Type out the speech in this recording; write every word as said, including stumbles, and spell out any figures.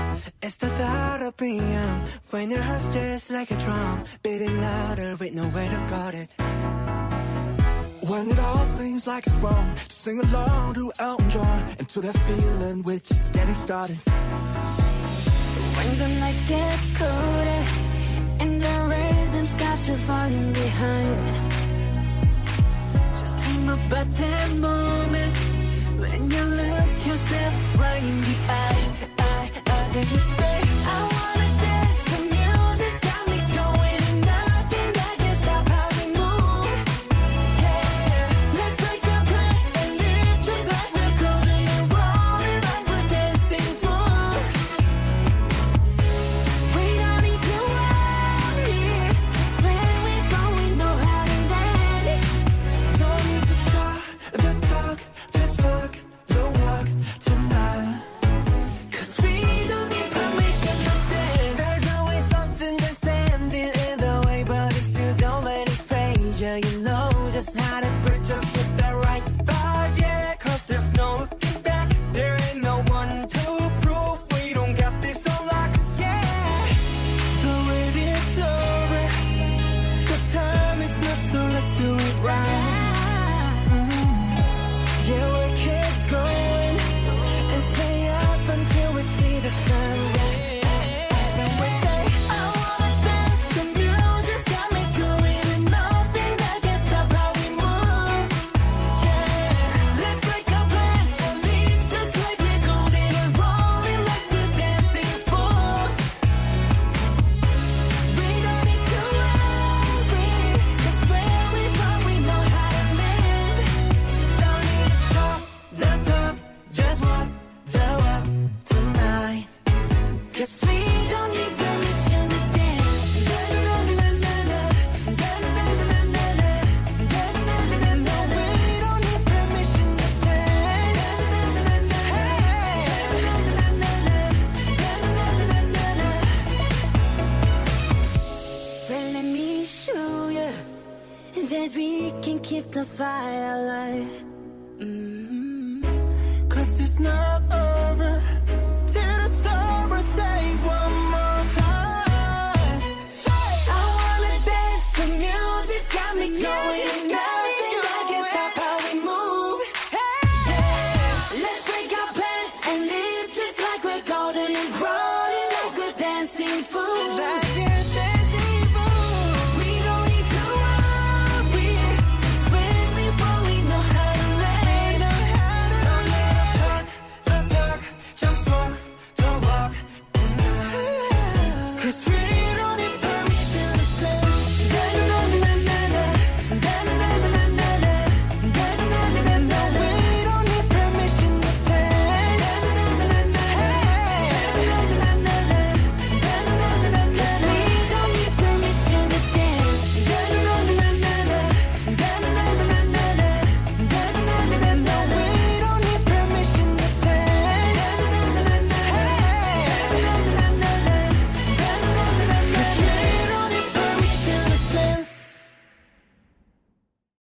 It's the thought of being when your heart's just like a drum, beating louder with nowhere to guard it. When it all seems like it's wrong, just sing along to Elton John and to that feeling we're just getting started. When the nights get colder and the rhythm starts to falling behind, just dream about that moment when you look yourself right in the eye, eye, eye. Then you say, I wanna dance, the music's got me going, and nothing that can stop how we move. Yeah, let's make a place and live just like we're golden and rolling like we're dancing fools. We don't need to worry, just when we fall we know how to land. Don't need to talk the talk, just walk the walk tonight. Cause we don't need permission to dance. There's always something that's standing in the way, but if you don't let it phase you, you know just how to break, just get the right vibe, yeah. Cause there's no looking back, there ain't no one to prove we don't got this on lock, yeah. The wait is over, the time is not, so let's do it right. Mm. Yeah, we'll keep going and stay up until we see the sun rise. And we say, I wanna dance, the music's got me going, and nothing that can stop how we move. Yeah, Let's break our plans and leave just like we're golden and rolling like we're dancing fools. We don't need to worry, cause where we from we know how to land. don't need to talk the talk, just walk the walk tonight. Cause we don't need permission to dance. We don't need permission to Well, let me show you that we can keep the fire alive. Mhm. Cause it's not over till the summer, say one more time. Say, I wanna dance, the music's got me going, Music's and got me nothing that can going. stop how we move. Yeah, let's break our plans and live just like we're golden and rolling like we're dancing fools.